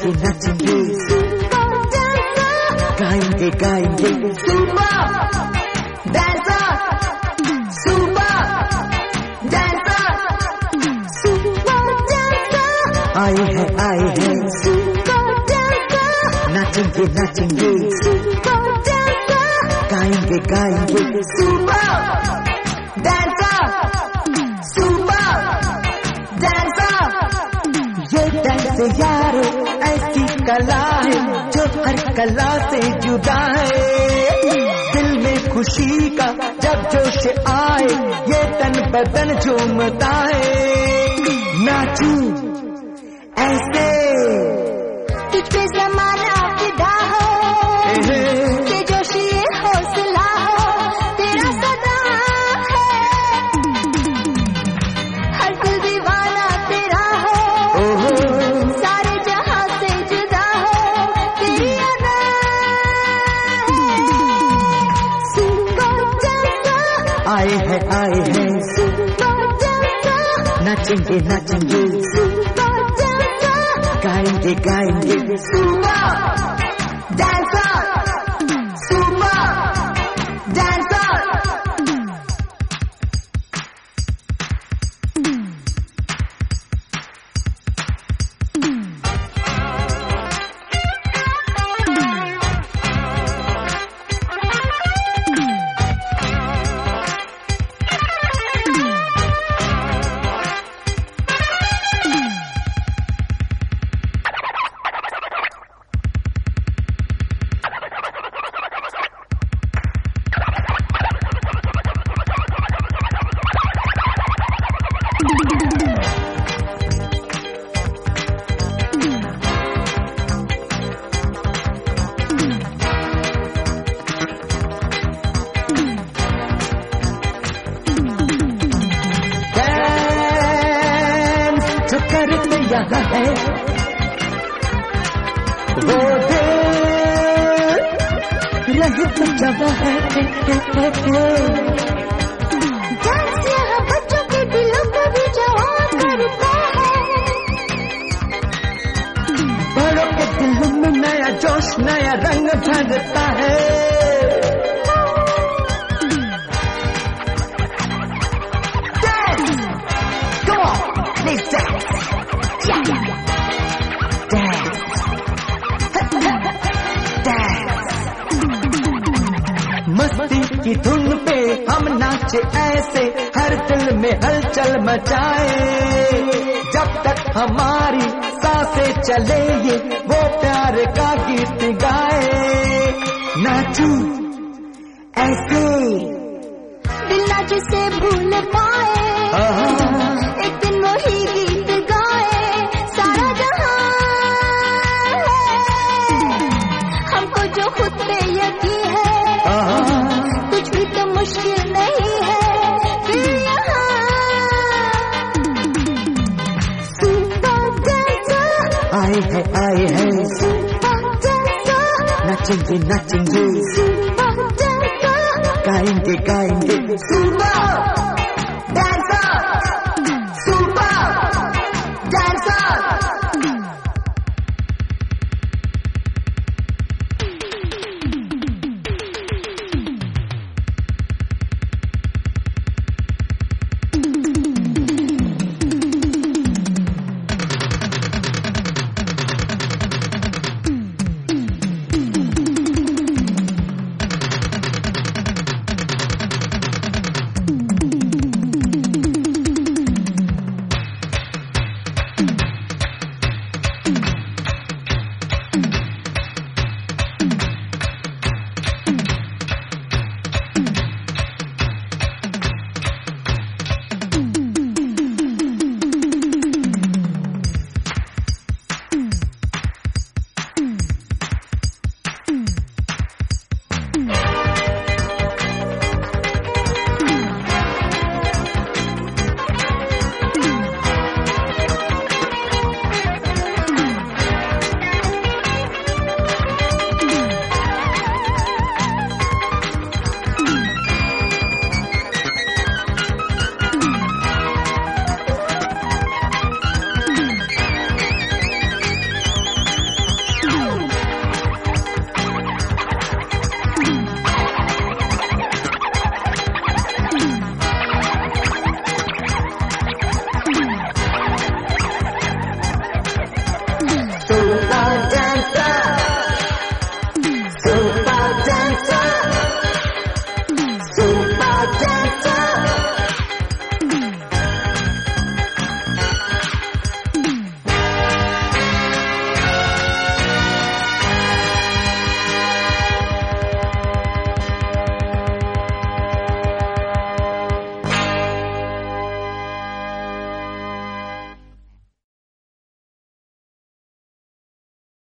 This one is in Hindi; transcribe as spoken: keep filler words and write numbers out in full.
नाचेंगे नाचेंगे गाएंगे गाएंगे super dancer super dancer super dancer आए हैं आए हैं सुपर डांसर नाचेंगे नाचेंगे सुपर डांसर गाएंगे गाएंगे सुपर डांसर सुपर डांसर ये डांस यारो ऐसी कला है जो हर कला से जुदा है। दिल में खुशी का जब जोश आए ये तन बदन झूमता है। नाचू ऐसे तुझ पे ज़माना फिदा हो के जोश ये हौसला हो तेरा सदा है हर दिल दीवाना तेरा हो सारे जहां से जुदा हो तेरी अदा सुपर डांसर आए हैं आए हैं सुपर डांसर नाचेंगे नाचेंगे सुपर डांसर गाएंगे गाएंगे सुपर डांसर सुपर डांसर जो करते यहाँ है वो दिल रहे तो जवा है। डांस यहाँ बच्चों के दिलों को भी जवान करता है। बड़ों के दिलों में नया जोश नया रंग भरता है। Come on, let's dance. Yeah, dance, dance. मस्ती की धुन पे हम नाचे ऐसे हर दिल में हलचल मचाए। जब तक हमारी सांसें चले ये वो प्यार का गीत गाए। नाचू ऐसे दिल ना जिसे भूल पाए एक दिन वही गीत गाए। सारा जहां है हमको जो खुद पे यकीन है कुछ भी तो मुश्किल नहीं है फिर यहाँ सुपर डांसर आए हैं आए हैं सुपर डांसर नाचेंगे नाचेंगे सुपर डांसर गाएंगे गाएंगे सुपर